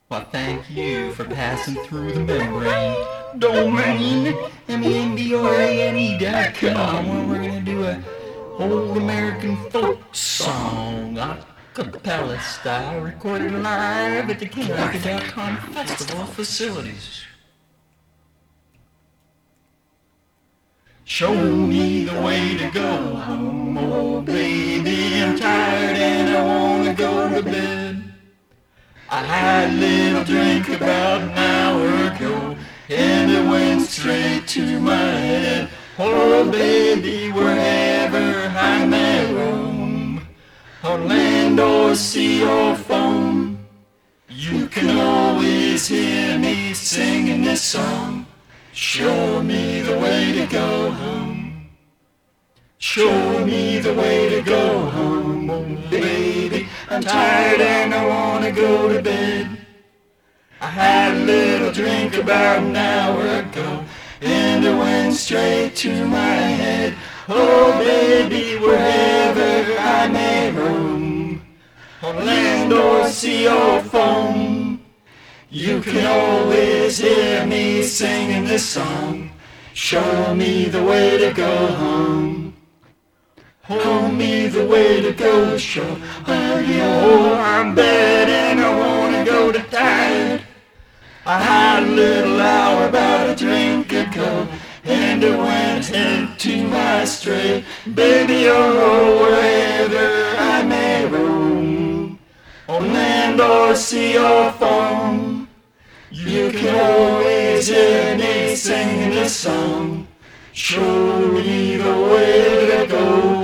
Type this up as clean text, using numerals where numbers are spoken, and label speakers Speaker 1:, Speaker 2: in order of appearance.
Speaker 1: Why, thank you for passing through the membrane domain. MNBOANE.com, where we're gonna do a old American folk song, acapella style, recorded live at the KingArthur.com Festival facilities. Show me the way to go home, oh baby, I'm tired and I wanna go to bed. I had a little drink about an hour ago, and it went straight to my head. Oh baby, wherever I may roam, on land or sea or foam, you can always hear me singing this song. Show me the way to go home. Show me the way to go home, oh baby, I'm tired and I wanna go to bed. I had a little drink about an hour ago, and it went straight to my head. Oh baby, wherever I may roam, on land or sea or foam, you can always hear me singing this song. Show me the way to go home. Show me the way to go, show me, oh, I'm bad and I wanna go to tired. I had a little hour about a drink ago, and it went into my straight. Baby, oh, wherever I may roam, on land or sea or foam, you can always hear me singing this song. Show me the way to go